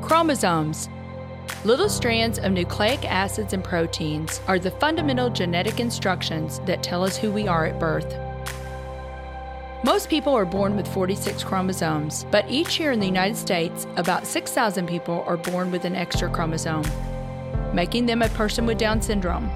Chromosomes. Little strands of nucleic acids and proteins are the fundamental genetic instructions that tell us who we are at birth. Most people are born with 46 chromosomes, but each year in the United States, about 6,000 people are born with an extra chromosome, making them a person with Down syndrome.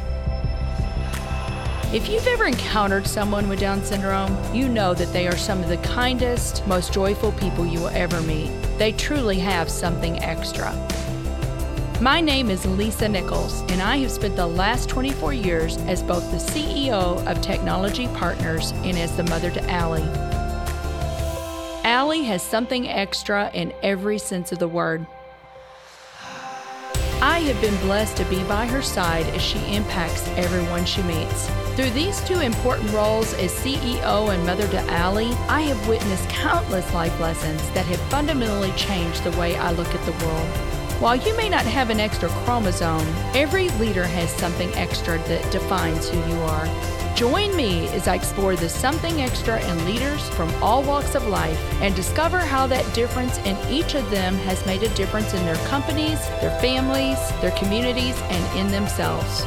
If you've ever encountered someone with Down syndrome, you know that they are some of the kindest, most joyful people you will ever meet. They truly have something extra. My name is Lisa Nichols, and I have spent the last 24 years as both the CEO of Technology Partners and as the mother to Allie. Allie has something extra in every sense of the word. I have been blessed to be by her side as she impacts everyone she meets. Through these two important roles as CEO and mother to Allie, I have witnessed countless life lessons that have fundamentally changed the way I look at the world. While you may not have an extra chromosome, every leader has something extra that defines who you are. Join me as I explore the something extra in leaders from all walks of life and discover how that difference in each of them has made a difference in their companies, their families, their communities, and in themselves.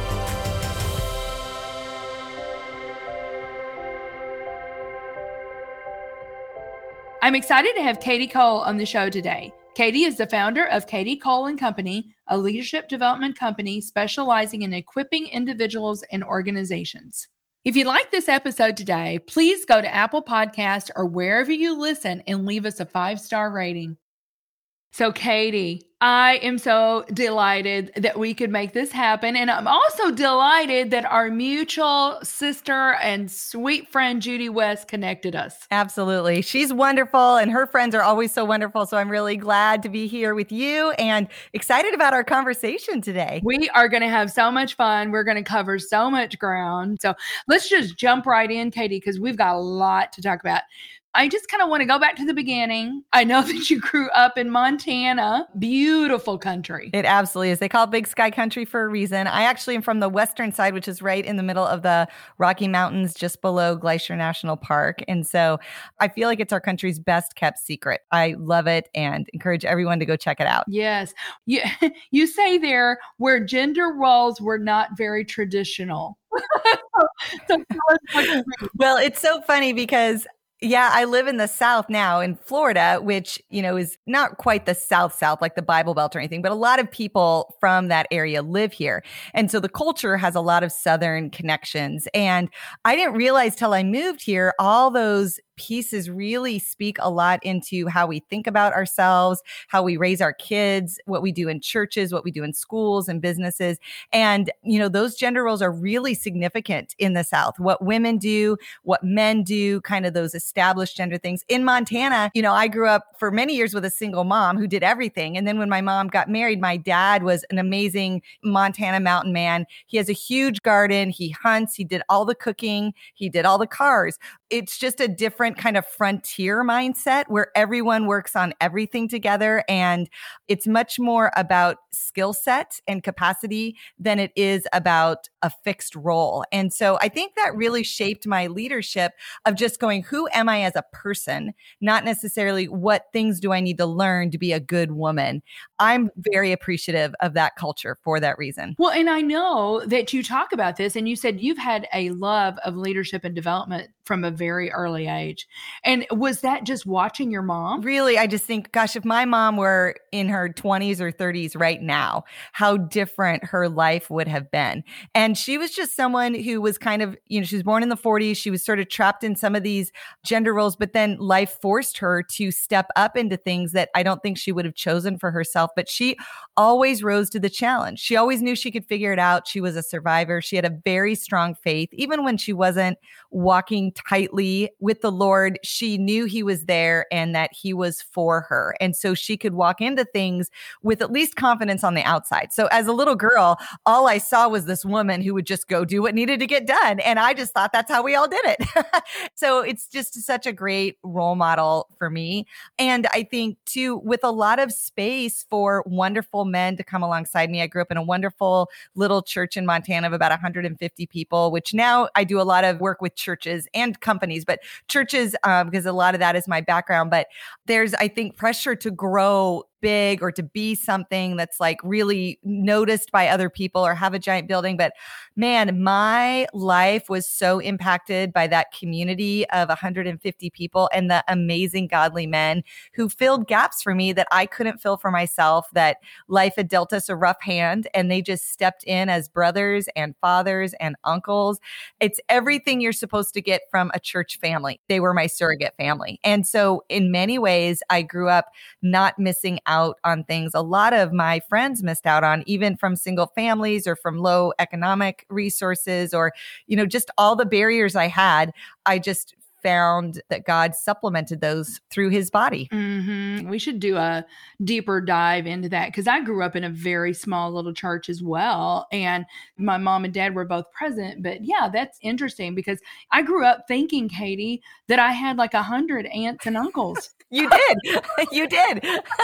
I'm excited to have Katie Cole on the show today. Katie is the founder of Katie Cole & Company, a leadership development company specializing in equipping individuals and organizations. If you like this episode today, please go to Apple Podcasts or wherever you listen and leave us a 5-star rating. So Katie, I am so delighted that we could make this happen. And I'm also delighted that our mutual sister and sweet friend, Judy West, connected us. Absolutely. She's wonderful and her friends are always so wonderful. So I'm really glad to be here with you and excited about our conversation today. We are going to have so much fun. We're going to cover so much ground. So let's just jump right in, Katie, because we've got a lot to talk about. I just kind of want to go back to the beginning. I know that you grew up in Montana, beautiful country. It absolutely is. They call it Big Sky Country for a reason. I actually am from the western side, which is right in the middle of the Rocky Mountains, just below Glacier National Park. And so I feel like it's our country's best kept secret. I love it and encourage everyone to go check it out. Yes. You say there where gender roles were not very traditional. Well, it's so funny because I live in the South now in Florida, which, is not quite the South, like the Bible Belt or anything, but a lot of people from that area live here. And so the culture has a lot of Southern connections. And I didn't realize till I moved here, all those pieces really speak a lot into how we think about ourselves, how we raise our kids, what we do in churches, what we do in schools and businesses. And, those gender roles are really significant in the South. What women do, what men do, kind of those established gender things. In Montana, I grew up for many years with a single mom who did everything. And then when my mom got married, my dad was an amazing Montana mountain man. He has a huge garden. He hunts. He did all the cooking. He did all the cars. It's just a different kind of frontier mindset where everyone works on everything together. And it's much more about skill set and capacity than it is about a fixed role. And so I think that really shaped my leadership of just going, who am I as a person? Not necessarily what things do I need to learn to be a good woman. I'm very appreciative of that culture for that reason. Well, and I know that you talk about this and you said you've had a love of leadership and development from a very early age. And was that just watching your mom? Really, I just think, gosh, if my mom were in her 20s or 30s right now, how different her life would have been. And she was just someone who was kind of, she was born in the 40s. She was sort of trapped in some of these gender roles, but then life forced her to step up into things that I don't think she would have chosen for herself. But she always rose to the challenge. She always knew she could figure it out. She was a survivor. She had a very strong faith. Even when she wasn't walking tightly with the Lord, she knew he was there and that he was for her. And so she could walk into things with at least confidence on the outside. So as a little girl, all I saw was this woman who would just go do what needed to get done. And I just thought that's how we all did it. So it's just such a great role model for me. And I think too, with a lot of space for wonderful men to come alongside me. I grew up in a wonderful little church in Montana of about 150 people, which now I do a lot of work with churches and companies, but churches, because a lot of that is my background. But there's, I think, pressure to grow big or to be something that's like really noticed by other people or have a giant building. But man, my life was so impacted by that community of 150 people and the amazing godly men who filled gaps for me that I couldn't fill for myself, that life had dealt us a rough hand and they just stepped in as brothers and fathers and uncles. It's everything you're supposed to get from a church family. They were my surrogate family. And so in many ways, I grew up not missing out on things a lot of my friends missed out on, even from single families or from low economic resources or, just all the barriers I had. I just found that God supplemented those through his body. Mm-hmm. We should do a deeper dive into that because I grew up in a very small little church as well. And my mom and dad were both present. But yeah, that's interesting because I grew up thinking, Katie, that I had like 100 aunts and uncles. You did. You did.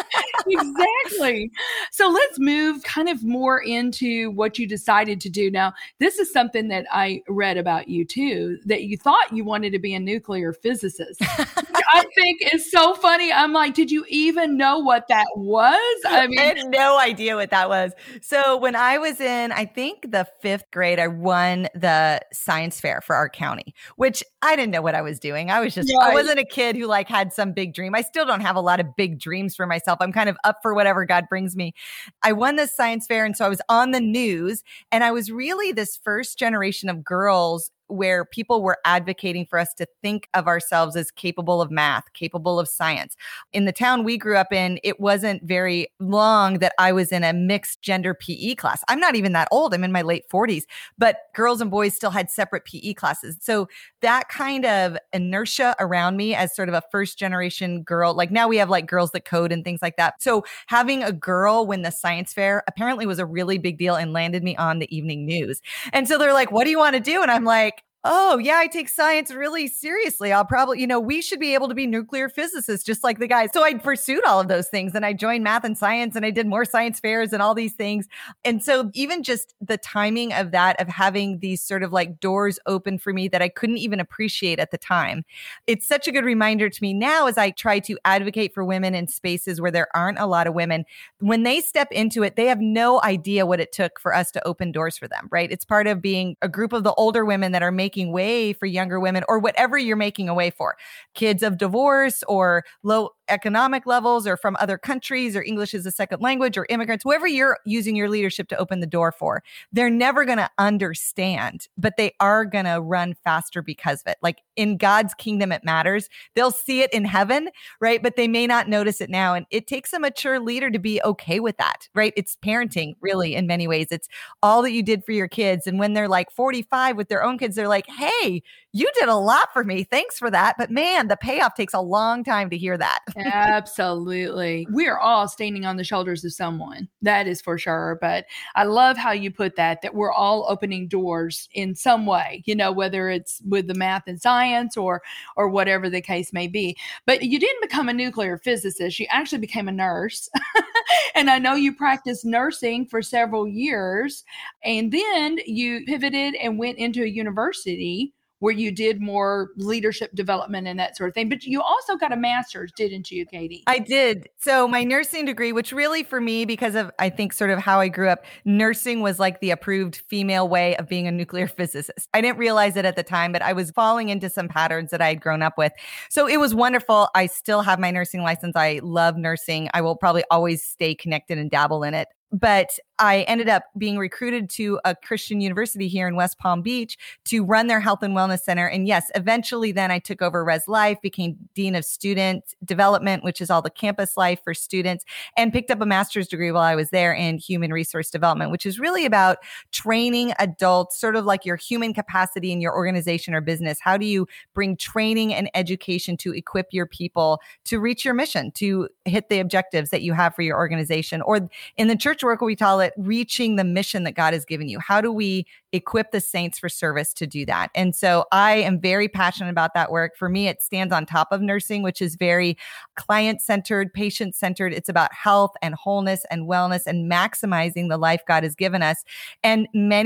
Exactly. So let's move kind of more into what you decided to do. Now, this is something that I read about you too, that you thought you wanted to be a nuclear physicist. I think is so funny. I'm like, did you even know what that was? I had no idea what that was. So when I was in, I think the 5th grade, I won the science fair for our county, which I didn't know what I was doing. I wasn't a kid who like had some big dream. I still don't have a lot of big dreams for myself. I'm kind of up for whatever God brings me. I won this science fair. And so I was on the news and I was really this first generation of girls where people were advocating for us to think of ourselves as capable of math, capable of science. In the town we grew up in, it wasn't very long that I was in a mixed gender PE class. I'm not even that old. I'm in my late 40s, but girls and boys still had separate PE classes. So that kind of inertia around me as sort of a first generation girl, like now we have like Girls That Code and things like that. So having a girl win the science fair apparently was a really big deal and landed me on the evening news. And so they're like, what do you want to do? And I'm like, oh, yeah, I take science really seriously. I'll probably, we should be able to be nuclear physicists just like the guys. So I pursued all of those things and I joined math and science and I did more science fairs and all these things. And so even just the timing of that, of having these sort of like doors open for me that I couldn't even appreciate at the time, it's such a good reminder to me now as I try to advocate for women in spaces where there aren't a lot of women. When they step into it, they have no idea what it took for us to open doors for them, right? It's part of being a group of the older women that are making way for younger women or whatever you're making a way for. Kids of divorce or low economic levels or from other countries or English as a second language or immigrants, whoever you're using your leadership to open the door for, they're never going to understand, but they are going to run faster because of it. Like in God's kingdom, it matters. They'll see it in heaven, right? But they may not notice it now. And it takes a mature leader to be okay with that, right? It's parenting really in many ways. It's all that you did for your kids. And when they're like 45 with their own kids, they're like, hey, you did a lot for me. Thanks for that. But man, the payoff takes a long time to hear that. Absolutely. We're all standing on the shoulders of someone. That is for sure. But I love how you put that we're all opening doors in some way, whether it's with the math and science or whatever the case may be. But you didn't become a nuclear physicist. You actually became a nurse. And I know you practiced nursing for several years. And then you pivoted and went into a university where you did more leadership development and that sort of thing. But you also got a master's, didn't you, Katie? I did. So my nursing degree, which really for me, because of, I think, sort of how I grew up, nursing was like the approved female way of being a nuclear physicist. I didn't realize it at the time, but I was falling into some patterns that I had grown up with. So it was wonderful. I still have my nursing license. I love nursing. I will probably always stay connected and dabble in it. But I ended up being recruited to a Christian university here in West Palm Beach to run their health and wellness center. And yes, eventually then I took over Res Life, became Dean of Student Development, which is all the campus life for students, and picked up a master's degree while I was there in human resource development, which is really about training adults, sort of like your human capacity in your organization or business. How do you bring training and education to equip your people to reach your mission, to hit the objectives that you have for your organization? Or in the church work, we call it reaching the mission that God has given you. How do we equip the saints for service to do that? And so I am very passionate about that work. For me, it stands on top of nursing, which is very client-centered, patient-centered. It's about health and wholeness and wellness and maximizing the life God has given us. And many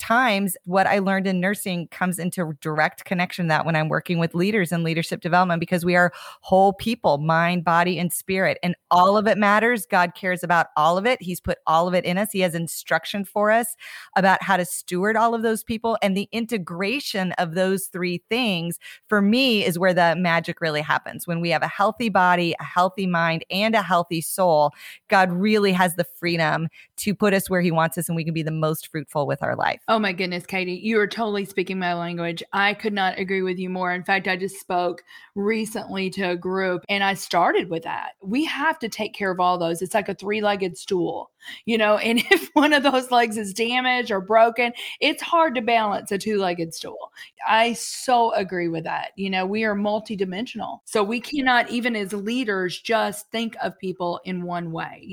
times what I learned in nursing comes into direct connection to that when I'm working with leaders in leadership development, because we are whole people, mind, body, and spirit, and all of it matters. God cares about all of it. He's put all of it in us. He has instruction for us about how to steward all of those people, and the integration of those three things for me is where the magic really happens. When we have a healthy body, a healthy mind, and a healthy soul, God really has the freedom to put us where he wants us, and we can be the most fruitful with our life. Oh my goodness, Katie, you are totally speaking my language. I could not agree with you more. In fact, I just spoke recently to a group and I started with that. We have to take care of all those. It's like a three-legged stool, and if one of those legs is damaged or broken, it's hard to balance a two-legged stool. I so agree with that. We are multidimensional. So we cannot, even as leaders, just think of people in one way,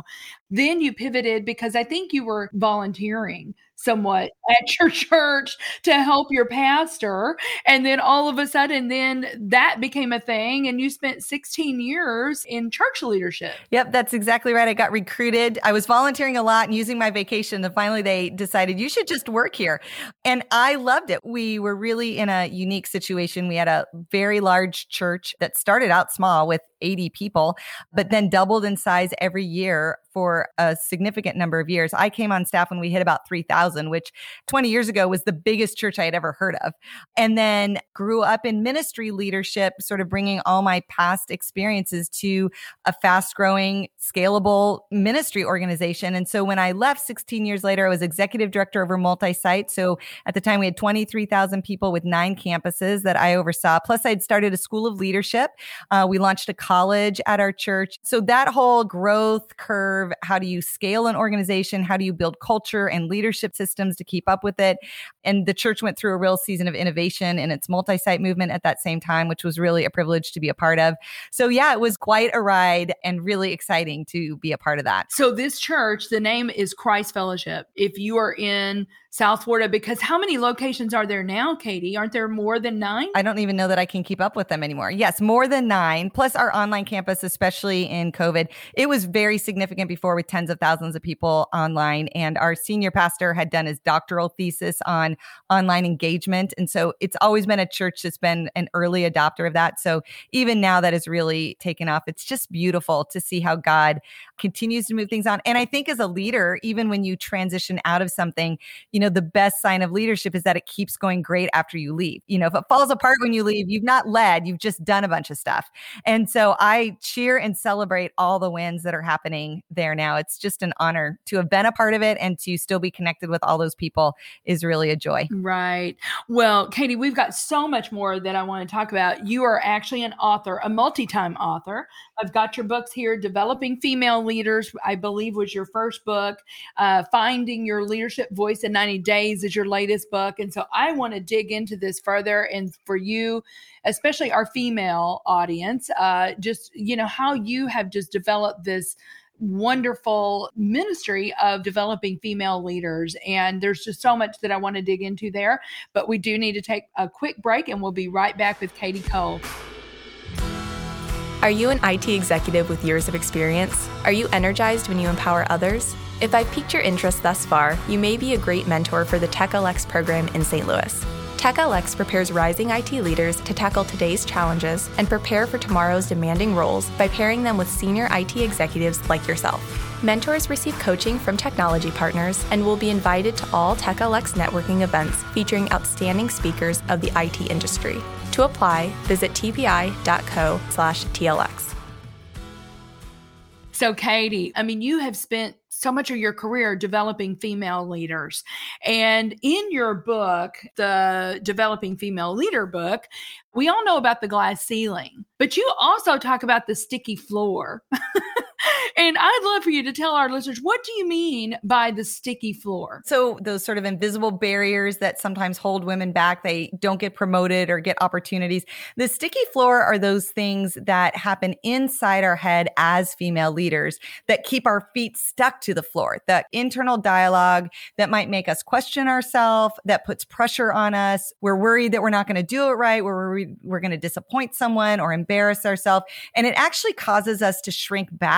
Then you pivoted because I think you were volunteering somewhat at your church to help your pastor. And then all of a sudden, then that became a thing. And you spent 16 years in church leadership. Yep, that's exactly right. I got recruited. I was volunteering a lot and using my vacation. And finally, they decided you should just work here. And I loved it. We were really in a unique situation. We had a very large church that started out small with 80 people, but then doubled in size every year for a significant number of years. I came on staff when we hit about 3,000, which 20 years ago was the biggest church I had ever heard of. And then grew up in ministry leadership, sort of bringing all my past experiences to a fast growing, scalable ministry organization. And so when I left 16 years later, I was executive director over multi-site. So at the time we had 23,000 people with 9 campuses that I oversaw. Plus I'd started a school of leadership. We launched a college at our church. So that whole growth curve, how do you scale an organization? How do you build culture and leadership systems to keep up with it? And the church went through a real season of innovation in its multi-site movement at that same time, which was really a privilege to be a part of. So yeah, it was quite a ride and really exciting to be a part of that. So this church, the name is Christ Fellowship. If you are in South Florida, because how many locations are there now, Katie? Aren't there more than 9? I don't even know that I can keep up with them anymore. Yes, more than 9, plus our online campus, especially in COVID. It was very significant before with tens of thousands of people online. And our senior pastor had done his doctoral thesis on online engagement. And so it's always been a church that's been an early adopter of that. So even now that has really taken off. It's just beautiful to see how God continues to move things on. And I think as a leader, even when you transition out of something, the best sign of leadership is that it keeps going great after you leave. If it falls apart when you leave, you've not led, you've just done a bunch of stuff. And so I cheer and celebrate all the wins that are happening there now. It's just an honor to have been a part of it, and to still be connected with all those people is really a joy. Right. Well, Katie, we've got so much more that I want to talk about. You are actually an author, a multi-time author. I've got your books here. Developing Female Leaders, I believe, was your first book. Finding Your Leadership Voice in 90 Days is your latest book. And so I want to dig into this further. And for you, especially our female audience, just, how you have just developed this wonderful ministry of developing female leaders. And there's just so much that I want to dig into there. But we do need to take a quick break, and we'll be right back with Katie Cole. Are you an IT executive with years of experience? Are you energized when you empower others? If I've piqued your interest thus far, you may be a great mentor for the TechLX program in St. Louis. TechLX prepares rising IT leaders to tackle today's challenges and prepare for tomorrow's demanding roles by pairing them with senior IT executives like yourself. Mentors receive coaching from technology partners and will be invited to all TechLX networking events featuring outstanding speakers of the IT industry. To apply, visit tpi.co/TLX. So Katie, you have spent so much of your career developing female leaders. And in your book, the Developing Female Leader book, we all know about the glass ceiling, but you also talk about the sticky floor. And I'd love for you to tell our listeners, what do you mean by the sticky floor? So those sort of invisible barriers that sometimes hold women back, they don't get promoted or get opportunities. The sticky floor are those things that happen inside our head as female leaders that keep our feet stuck to the floor. That internal dialogue that might make us question ourselves, that puts pressure on us. We're worried that we're not going to do it right. We're worried we're going to disappoint someone or embarrass ourselves. And it actually causes us to shrink back or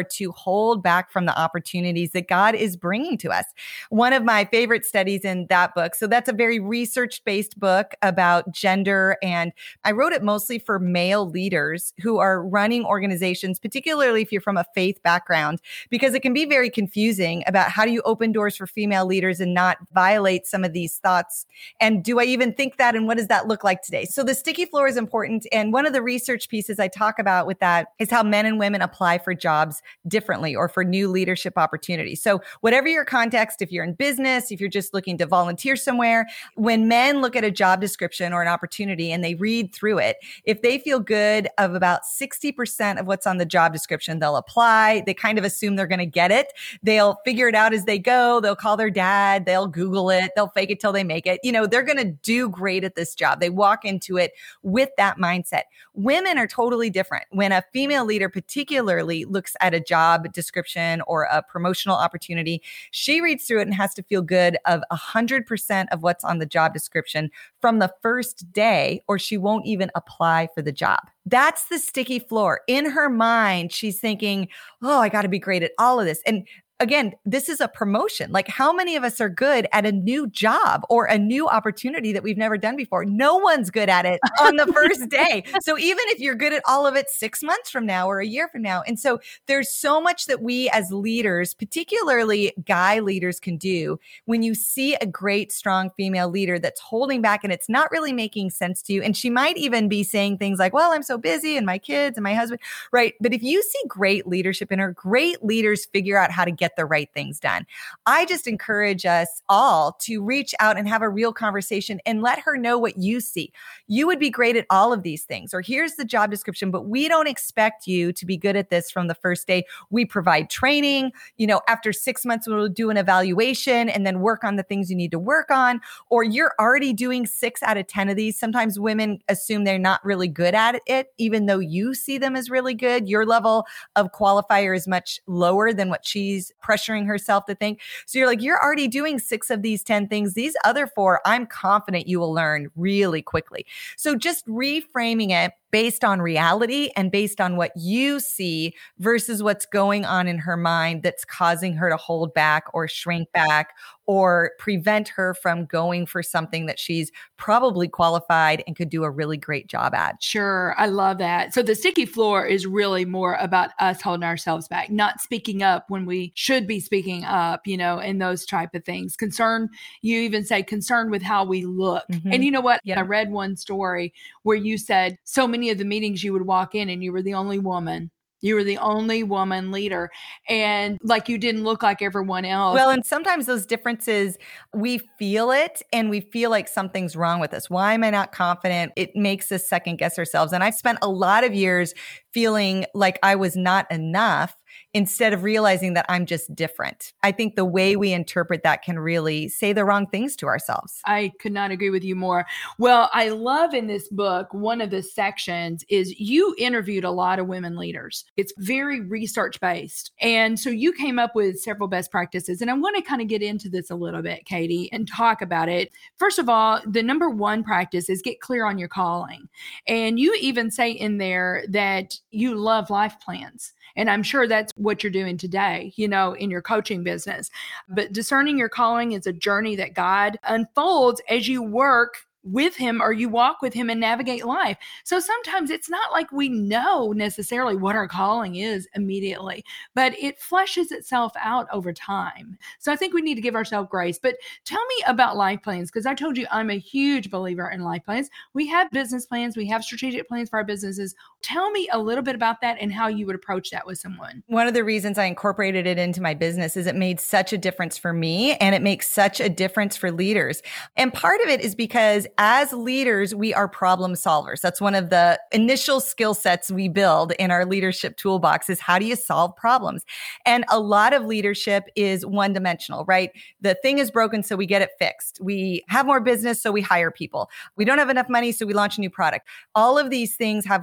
to hold back from the opportunities that God is bringing to us. One of my favorite studies in that book, so that's a very research-based book about gender, and I wrote it mostly for male leaders who are running organizations, particularly if you're from a faith background, because it can be very confusing about how do you open doors for female leaders and not violate some of these thoughts. And do I even think that? And what does that look like today? So the sticky floor is important. And one of the research pieces I talk about with that is how men and women apply for jobs differently or for new leadership opportunities. So whatever your context, if you're in business, if you're just looking to volunteer somewhere, when men look at a job description or an opportunity and they read through it, if they feel good of about 60% of what's on the job description, they'll apply. They kind of assume they're going to get it. They'll figure it out as they go. They'll call their dad. They'll Google it. They'll fake it till they make it. They're going to do great at this job. They walk into it with that mindset. Women are totally different. When a female leader particularly looks at a job description or a promotional opportunity, she reads through it and has to feel good of 100% of what's on the job description from the first day, or she won't even apply for the job. That's the sticky floor. In her mind, she's thinking, oh, I got to be great at all of this. And again, this is a promotion. Like, how many of us are good at a new job or a new opportunity that we've never done before? No one's good at it on the first day. So even if you're good at all of it 6 months from now or a year from now. And so there's so much that we as leaders, particularly guy leaders, can do when you see a great, strong female leader that's holding back and it's not really making sense to you. And she might even be saying things like, well, I'm so busy and my kids and my husband, right? But if you see great leadership in her, great leaders figure out how to get the right things done. I just encourage us all to reach out and have a real conversation and let her know what you see. You would be great at all of these things, or here's the job description, but we don't expect you to be good at this from the first day. We provide training. After 6 months, we'll do an evaluation and then work on the things you need to work on, or you're already doing 6 out of 10 of these. Sometimes women assume they're not really good at it, even though you see them as really good. Your level of qualifier is much lower than what she's pressuring herself to think. So you're like, you're already doing 6 of these 10 things. These other 4, I'm confident you will learn really quickly. So just reframing it based on reality and based on what you see versus what's going on in her mind that's causing her to hold back or shrink back or prevent her from going for something that she's probably qualified and could do a really great job at. Sure. I love that. So the sticky floor is really more about us holding ourselves back, not speaking up when we should be speaking up, and those type of things. Concern, you even say concerned with how we look. Mm-hmm. And you know what? Yeah. I read one story where you said so many of the meetings you would walk in and you were the only woman. You were the only woman leader, and like you didn't look like everyone else. Well, and sometimes those differences, we feel it and we feel like something's wrong with us. Why am I not confident? It makes us second guess ourselves. And I've spent a lot of years feeling like I was not enough instead of realizing that I'm just different. I think the way we interpret that can really say the wrong things to ourselves. I could not agree with you more. Well, I love in this book, one of the sections is you interviewed a lot of women leaders. It's very research based. And so you came up with several best practices. And I want to kind of get into this a little bit, Katie, and talk about it. First of all, the number one practice is get clear on your calling. And you even say in there that you love life plans. And I'm sure that's what you're doing today, in your coaching business. But discerning your calling is a journey that God unfolds as you work with him or you walk with him and navigate life. So sometimes it's not like we know necessarily what our calling is immediately, but it fleshes itself out over time. So I think we need to give ourselves grace. But tell me about life plans, because I told you I'm a huge believer in life plans. We have business plans. We have strategic plans for our businesses. Tell me a little bit about that and how you would approach that with someone. One of the reasons I incorporated it into my business is it made such a difference for me and it makes such a difference for leaders. And part of it is because as leaders, we are problem solvers. That's one of the initial skill sets we build in our leadership toolbox is how do you solve problems? And a lot of leadership is one-dimensional, right? The thing is broken, so we get it fixed. We have more business, so we hire people. We don't have enough money, so we launch a new product. All of these things have like one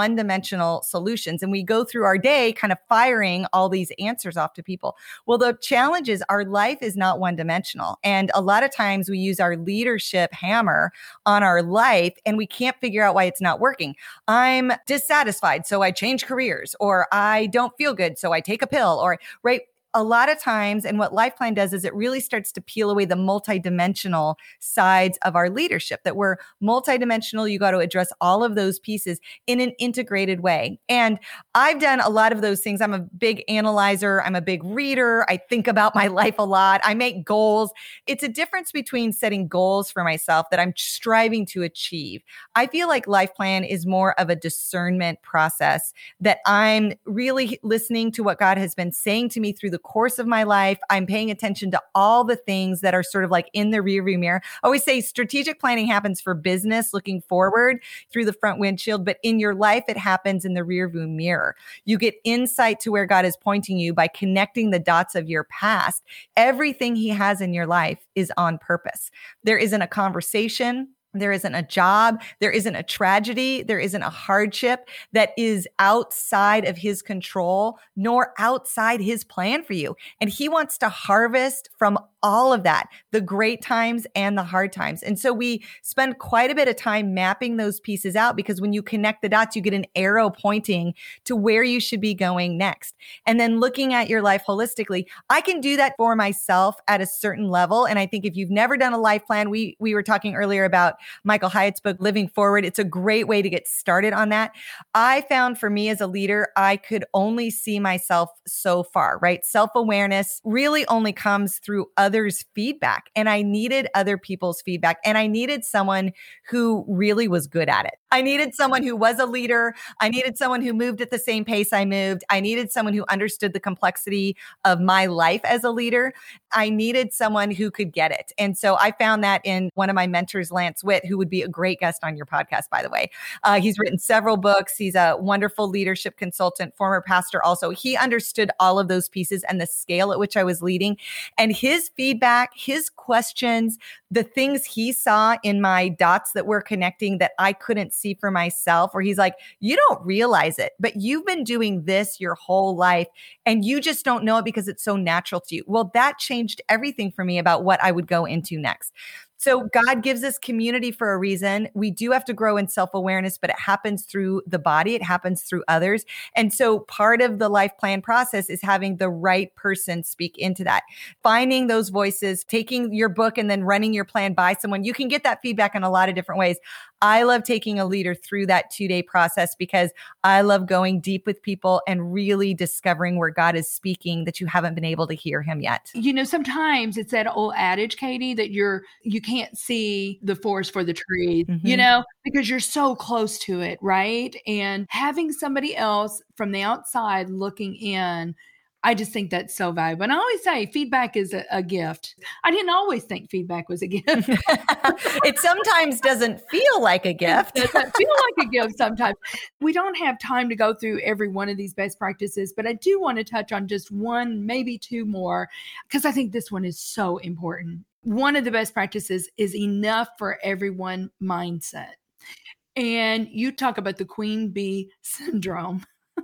one-dimensional solutions. And we go through our day kind of firing all these answers off to people. Well, the challenge is our life is not one-dimensional. And a lot of times we use our leadership hammer on our life and we can't figure out why it's not working. I'm dissatisfied, so I change careers, or I don't feel good, so I take a pill, or right. A lot of times, and what Life Plan does is it really starts to peel away the multidimensional sides of our leadership, that we're multidimensional. You got to address all of those pieces in an integrated way. And I've done a lot of those things. I'm a big analyzer. I'm a big reader. I think about my life a lot. I make goals. It's a difference between setting goals for myself that I'm striving to achieve. I feel like Life Plan is more of a discernment process, that I'm really listening to what God has been saying to me through the course of my life. I'm paying attention to all the things that are sort of like in the rearview mirror. I always say strategic planning happens for business, looking forward through the front windshield, but in your life, it happens in the rearview mirror. You get insight to where God is pointing you by connecting the dots of your past. Everything He has in your life is on purpose. There isn't a conversation. There isn't a job. There isn't a tragedy. There isn't a hardship that is outside of His control, nor outside His plan for you. And He wants to harvest from all of that, the great times and the hard times. And so we spend quite a bit of time mapping those pieces out, because when you connect the dots, you get an arrow pointing to where you should be going next. And then looking at your life holistically, I can do that for myself at a certain level. And I think if you've never done a life plan, we were talking earlier about Michael Hyatt's book, Living Forward. It's a great way to get started on that. I found for me as a leader, I could only see myself so far, right? Self-awareness really only comes through others' feedback. And I needed other people's feedback. And I needed someone who really was good at it. I needed someone who was a leader. I needed someone who moved at the same pace I moved. I needed someone who understood the complexity of my life as a leader. I needed someone who could get it. And so I found that in one of my mentors, Lance Witt, who would be a great guest on your podcast, by the way. He's written several books. He's a wonderful leadership consultant, former pastor also. He understood all of those pieces and the scale at which I was leading. And his feedback, his questions, the things he saw in my dots that were connecting that I couldn't see for myself, where he's like, you don't realize it, but you've been doing this your whole life and you just don't know it because it's so natural to you. Well, that changed everything for me about what I would go into next. So God gives us community for a reason. We do have to grow in self-awareness, but it happens through the body. It happens through others. And so part of the life plan process is having the right person speak into that. Finding those voices, taking your book and then running your plan by someone. You can get that feedback in a lot of different ways. I love taking a leader through that 2-day process because I love going deep with people and really discovering where God is speaking that you haven't been able to hear Him yet. You know, sometimes it's that old adage, Katie, that you can't see the forest for the trees, you know, because you're so close to it, right? And having somebody else from the outside looking in, I just think that's so valuable. And I always say feedback is a gift. I didn't always think feedback was a gift. It sometimes doesn't feel like a gift. It doesn't feel like a gift sometimes. We don't have time to go through every one of these best practices, but I do want to touch on just one, maybe two more, because I think this one is so important. One of the best practices is enough for everyone mindset. And you talk about the queen bee syndrome.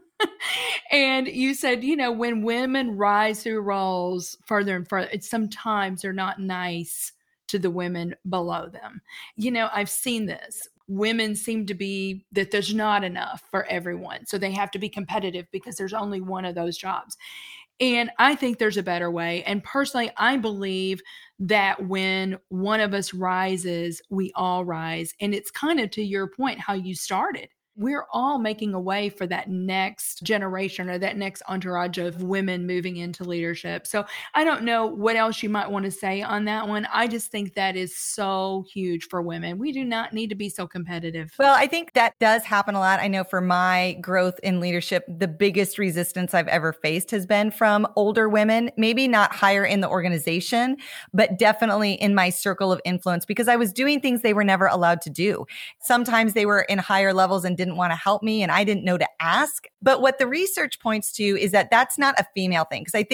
And you said, you know, when women rise through roles further and further, it's sometimes they're not nice to the women below them. You know, I've seen this. Women seem to be that there's not enough for everyone. So they have to be competitive because there's only one of those jobs. And I think there's a better way. And personally, I believe that when one of us rises, we all rise. And it's kind of to your point, how you started. We're all making a way for that next generation or that next entourage of women moving into leadership. So I don't know what else you might want to say on that one. I just think that is so huge for women. We do not need to be so competitive. Well, I think that does happen a lot. I know for my growth in leadership, the biggest resistance I've ever faced has been from older women, maybe not higher in the organization, but definitely in my circle of influence, because I was doing things they were never allowed to do. Sometimes they were in higher levels and didn't want to help me, and I didn't know to ask. But what the research points to is that that's not a female thing. Because I think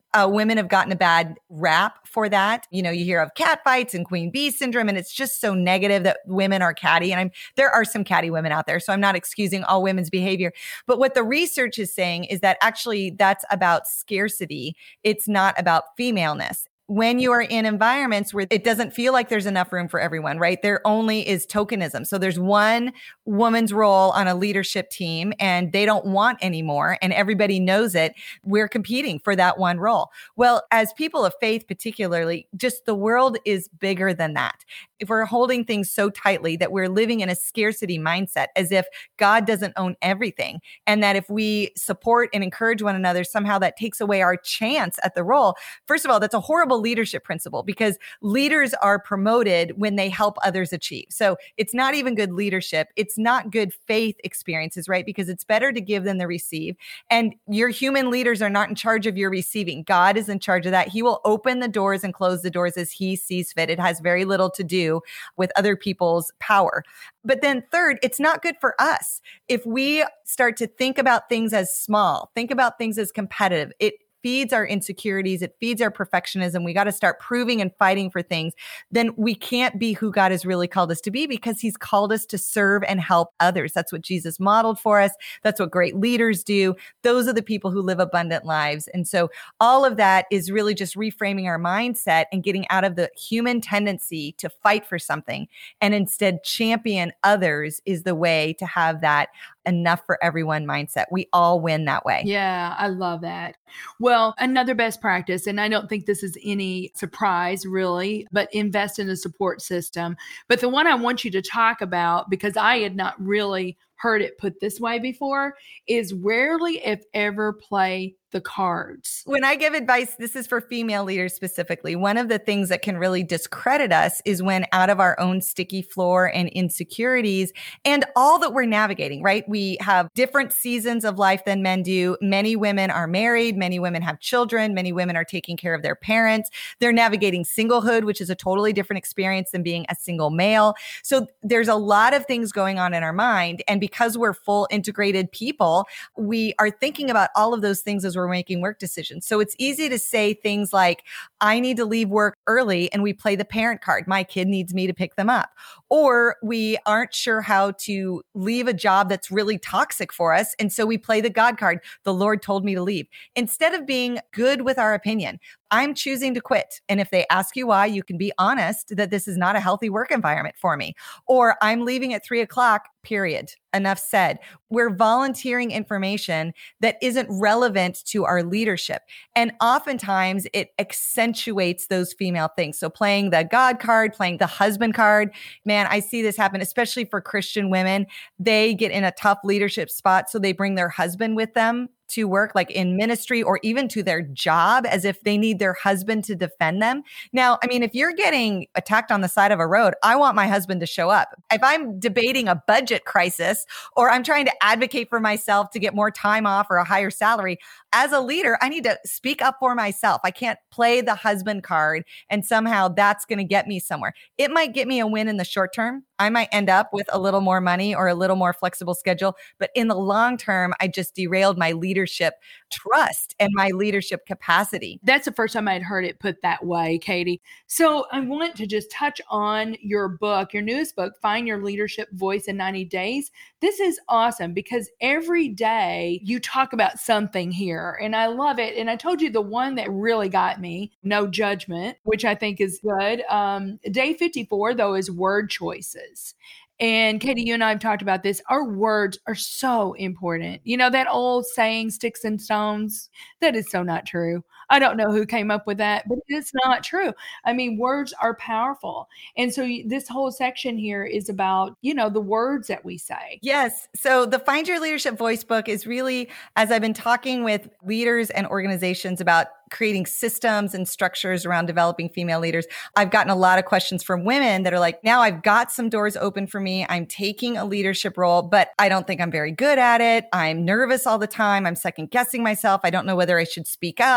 Women have gotten a bad rap for that. You know, you hear of cat fights and queen bee syndrome, and it's just so negative that women are catty. And there are some catty women out there, so I'm not excusing all women's behavior. But what the research is saying is that actually that's about scarcity. It's not about femaleness. When you are in environments where it doesn't feel like there's enough room for everyone, right? There only is tokenism. So there's one woman's role on a leadership team and they don't want any more, and everybody knows it. We're competing for that one role. Well, as people of faith, particularly, just the world is bigger than that. If we're holding things so tightly that we're living in a scarcity mindset, as if God doesn't own everything, and that if we support and encourage one another, somehow that takes away our chance at the role. First of all, that's a horrible leadership principle, because leaders are promoted when they help others achieve. So it's not even good leadership. It's not good faith experiences, right? Because it's better to give than to receive. And your human leaders are not in charge of your receiving. God is in charge of that. He will open the doors and close the doors as he sees fit. It has very little to do with other people's power. But then third, it's not good for us. If we start to think about things as small, think about things as competitive, it feeds our insecurities. It feeds our perfectionism. We got to start proving and fighting for things. Then we can't be who God has really called us to be, because he's called us to serve and help others. That's what Jesus modeled for us. That's what great leaders do. Those are the people who live abundant lives. And so all of that is really just reframing our mindset and getting out of the human tendency to fight for something and instead champion others is the way to have that enough for everyone mindset. We all win that way. Yeah, I love that. Well, another best practice, and I don't think this is any surprise really, but invest in a support system. But the one I want you to talk about, because I had not really heard it put this way before, is rarely, if ever, play the cards. When I give advice, this is for female leaders specifically. One of the things that can really discredit us is when out of our own sticky floor and insecurities and all that we're navigating, right? We have different seasons of life than men do. Many women are married. Many women have children. Many women are taking care of their parents. They're navigating singlehood, which is a totally different experience than being a single male. So there's a lot of things going on in our mind. And because we're full integrated people, we are thinking about all of those things as we're making work decisions. So it's easy to say things like, I need to leave work early, and we play the parent card. My kid needs me to pick them up. Or we aren't sure how to leave a job that's really toxic for us. And so we play the God card. The Lord told me to leave. Instead of being good with our opinion, I'm choosing to quit. And if they ask you why, you can be honest that this is not a healthy work environment for me. Or I'm leaving at 3:00, period. Enough said. We're volunteering information that isn't relevant to our leadership. And oftentimes it accentuates those female things. So playing the God card, playing the husband card, man, I see this happen, especially for Christian women. They get in a tough leadership spot, so they bring their husband with them to work, like in ministry or even to their job, as if they need their husband to defend them. Now, I mean, if you're getting attacked on the side of a road, I want my husband to show up. If I'm debating a budget crisis or I'm trying to advocate for myself to get more time off or a higher salary, as a leader, I need to speak up for myself. I can't play the husband card and somehow that's going to get me somewhere. It might get me a win in the short term. I might end up with a little more money or a little more flexible schedule. But in the long term, I just derailed my leadership trust and my leadership capacity. That's the first time I'd heard it put that way, Katie. So I want to just touch on your book, your newest book, Find Your Leadership Voice in 90 Days. This is awesome because every day you talk about something here and I love it. And I told you the one that really got me, no judgment, which I think is good. Day 54, though, is word choices. And Katie, you and I have talked about this. Our words are so important. You know, that old saying, sticks and stones, that is so not true. I don't know who came up with that, but it's not true. I mean, words are powerful. And so this whole section here is about, you know, the words that we say. Yes. So the Find Your Leadership Voice book is really, as I've been talking with leaders and organizations about creating systems and structures around developing female leaders, I've gotten a lot of questions from women that are like, now I've got some doors open for me. I'm taking a leadership role, but I don't think I'm very good at it. I'm nervous all the time. I'm second guessing myself. I don't know whether I should speak up or not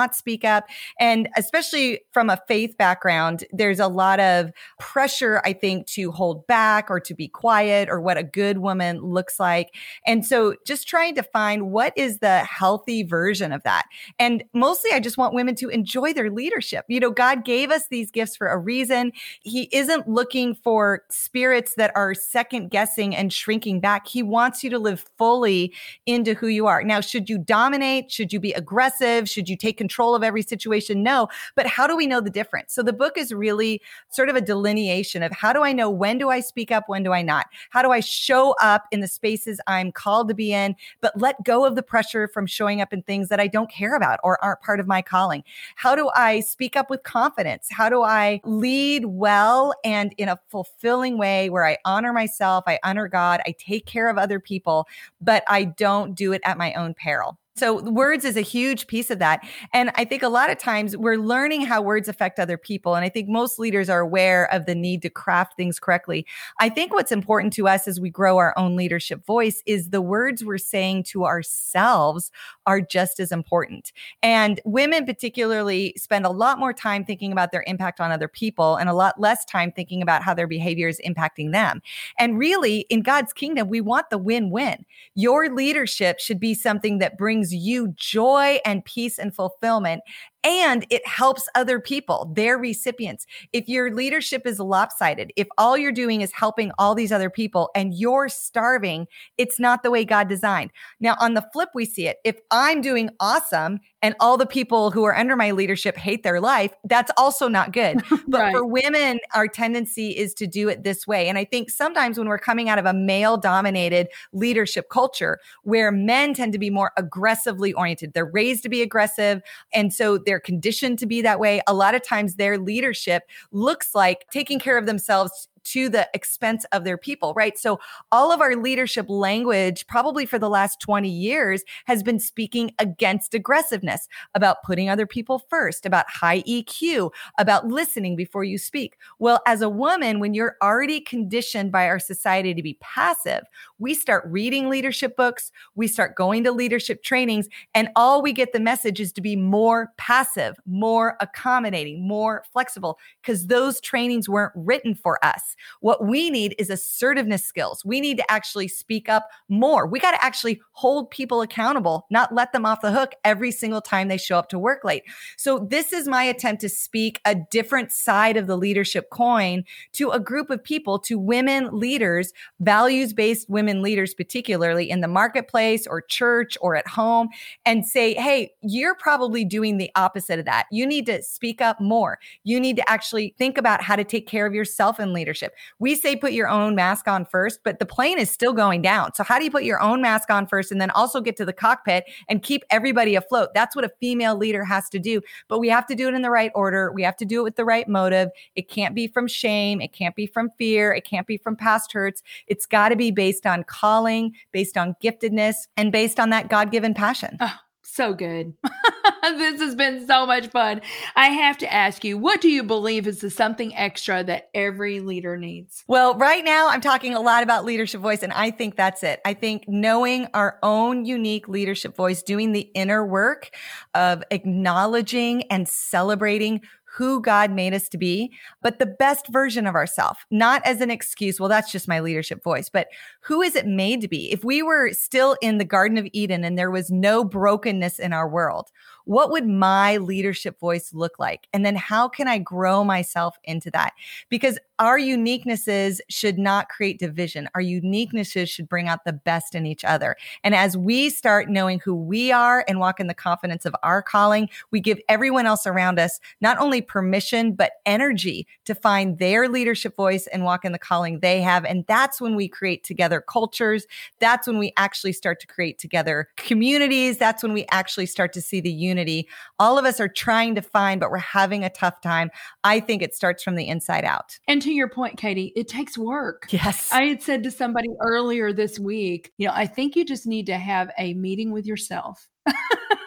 not speak up. And especially from a faith background, there's a lot of pressure, I think, to hold back or to be quiet or what a good woman looks like. And so just trying to find what is the healthy version of that. And mostly I just want women to enjoy their leadership. God gave us these gifts for a reason. He isn't looking for spirits that are second guessing and shrinking back. He wants you to live fully into who you are. Now, should you dominate? Should you be aggressive? Should you take control of every situation? No. But how do we know the difference? So the book is really sort of a delineation of how do I know when do I speak up, when do I not? How do I show up in the spaces I'm called to be in, but let go of the pressure from showing up in things that I don't care about or aren't part of my calling? How do I speak up with confidence? How do I lead well and in a fulfilling way where I honor myself, I honor God, I take care of other people, but I don't do it at my own peril? So words is a huge piece of that. And I think a lot of times we're learning how words affect other people. And I think most leaders are aware of the need to craft things correctly. I think what's important to us as we grow our own leadership voice is the words we're saying to ourselves are just as important. And women particularly spend a lot more time thinking about their impact on other people and a lot less time thinking about how their behavior is impacting them. And really, in God's kingdom, we want the win-win. Your leadership should be something that brings you joy and peace and fulfillment, and it helps other people, their recipients. If your leadership is lopsided, if all you're doing is helping all these other people and you're starving, it's not the way God designed. Now, on the flip, we see it. If I'm doing awesome and all the people who are under my leadership hate their life, that's also not good. But Right. for women, our tendency is to do it this way. And I think sometimes when we're coming out of a male-dominated leadership culture where men tend to be more aggressively oriented, they're raised to be aggressive, and so they're conditioned to be that way. A lot of times their leadership looks like taking care of themselves to the expense of their people, right? So all of our leadership language, probably for the last 20 years, has been speaking against aggressiveness, about putting other people first, about high EQ, about listening before you speak. Well, as a woman, when you're already conditioned by our society to be passive, we start reading leadership books, we start going to leadership trainings, and all we get the message is to be more passive, more accommodating, more flexible, because those trainings weren't written for us. What we need is assertiveness skills. We need to actually speak up more. We got to actually hold people accountable, not let them off the hook every single time they show up to work late. So this is my attempt to speak a different side of the leadership coin to a group of people, to women leaders, values-based women leaders, particularly in the marketplace or church or at home, and say, hey, you're probably doing the opposite of that. You need to speak up more. You need to actually think about how to take care of yourself in leadership. We say put your own mask on first, but the plane is still going down. So how do you put your own mask on first and then also get to the cockpit and keep everybody afloat? That's what a female leader has to do. But we have to do it in the right order. We have to do it with the right motive. It can't be from shame. It can't be from fear. It can't be from past hurts. It's got to be based on calling, based on giftedness, and based on that God-given passion. Oh, so good. This has been so much fun. I have to ask you, what do you believe is the something extra that every leader needs? Well, right now I'm talking a lot about leadership voice, and I think that's it. I think knowing our own unique leadership voice, doing the inner work of acknowledging and celebrating who God made us to be, but the best version of ourselves, not as an excuse. Well, that's just my leadership voice, but who is it made to be? If we were still in the Garden of Eden and there was no brokenness in our world, what would my leadership voice look like? And then how can I grow myself into that? Because our uniquenesses should not create division. Our uniquenesses should bring out the best in each other. And as we start knowing who we are and walk in the confidence of our calling, we give everyone else around us not only permission, but energy to find their leadership voice and walk in the calling they have. And that's when we create together cultures. That's when we actually start to create together communities. That's when we actually start to see the unity all of us are trying to find, but we're having a tough time. I think it starts from the inside out. And to your point, Katie, it takes work. Yes. I had said to somebody earlier this week, I think you just need to have a meeting with yourself.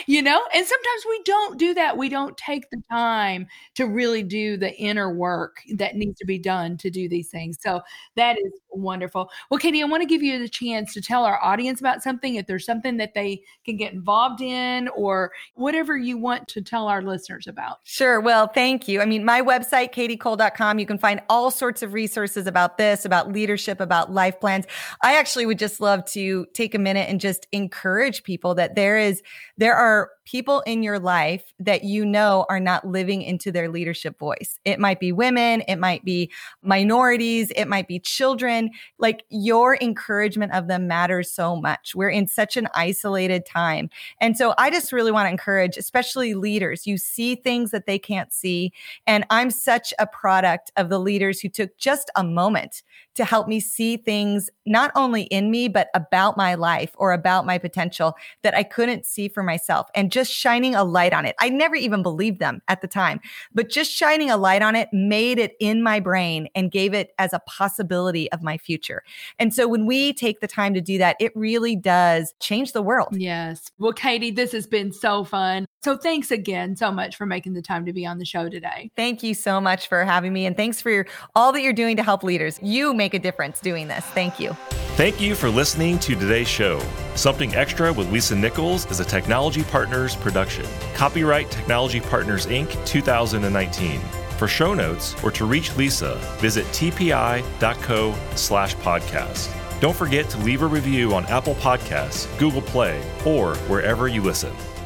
you know? And sometimes we don't do that. We don't take the time to really do the inner work that needs to be done to do these things. So that is wonderful. Well, Katie, I want to give you the chance to tell our audience about something, if there's something that they can get involved in or whatever you want to tell our listeners about. Sure. Well, thank you. I mean, my website, katiecole.com, you can find all sorts of resources about this, about leadership, about life plans. I actually would just love to take a minute and just encourage people that there are people in your life that you know are not living into their leadership voice. It might be women, it might be minorities, it might be children. Like, your encouragement of them matters so much. We're in such an isolated time. And so I just really want to encourage, especially leaders. You see things that they can't see. And I'm such a product of the leaders who took just a moment to help me see things not only in me, but about my life or about my potential that I couldn't see for myself, and just shining a light on it. I never even believed them at the time, but just shining a light on it made it in my brain and gave it as a possibility of my future. And so when we take the time to do that, it really does change the world. Yes. Well, Katie, this has been so fun. So thanks again so much for making the time to be on the show today. Thank you so much for having me. And thanks for all that you're doing to help leaders. You make a difference doing this. Thank you. Thank you for listening to today's show. Something Extra with Lisa Nichols is a Technology Partners production. Copyright Technology Partners, Inc. 2019. For show notes or to reach Lisa, visit tpi.co/podcast. Don't forget to leave a review on Apple Podcasts, Google Play, or wherever you listen.